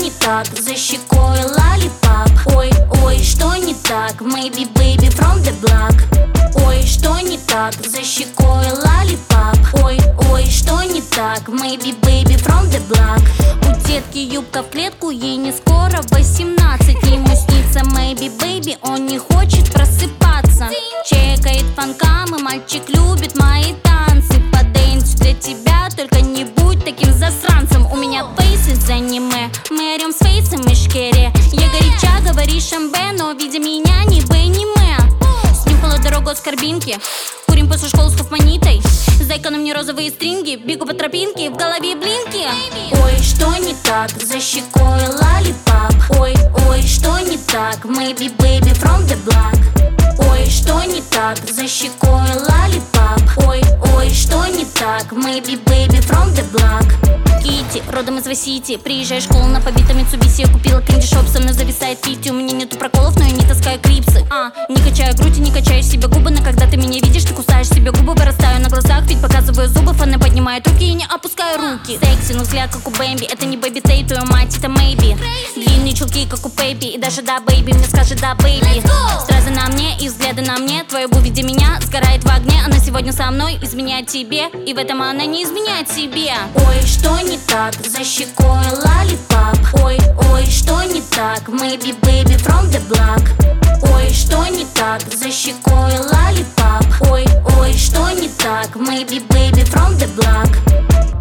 не так? За щекой лалипап. Ой, ой, что не так? Maybe baby from the block. Ой, что не так? За щекой лалипап. Ой, ой, что не так? Maybe baby from the block. У детки юбка в клетку, ей не скоро 18. Ему снится maybe baby, он не хочет просыпаться. Чекает фанкам, и мальчик любит мои танцы. Подэнсю для тебя, только не будь таким засранцем. У меня фейс из аниме, мы орем с фейсом и шкере. Я горяча, говоришь МБ, но видя меня не в аниме. Снюхала дорогу от скорбинки, курим после школы с хофманитой. Зайка на мне розовые стринги, бегу по тропинке, в голове блинки. Ой, что не так? За щекой лалипап. Ой, ой, что не так? Maybe baby from the block. Ой, что не так? За щекой лалипап. Ой, ой, что не так? Maybe baby from the block. Китти, родом из Васити. Приезжаю в школу на побитом Митсубиси. Я купила кэнди-шоп, со мной зависает 50. У меня нету проколов, но я не таскаю клипсы. Не качаю грудь и не качаю себе губы. Но когда ты меня видишь, ты кусаешь себе губы. Вырастаю на глазах, ведь показываю зубы. Фаны поднимают руки и не опускаю руки. Секси, но взгляд как у Бэмби. Это не Бэби Тей, твою мать, это Мэйби. Длинные чулки, как у Пеппи. И даже да, бэйби, мне скажет да, бэйби. Стразы на мне и взгляды на мне. Твоя бу, видя меня, сгорает в огне. Она сегодня со мной, изменяет тебе. И в этом она не изменяет себе. Ой, что не так? За щекой лалипап. Ой, ой, что не так? Maybe baby from the block. Ой, что не так? За щекой лалипап. Ой, ой, что не так? Maybe baby from the block.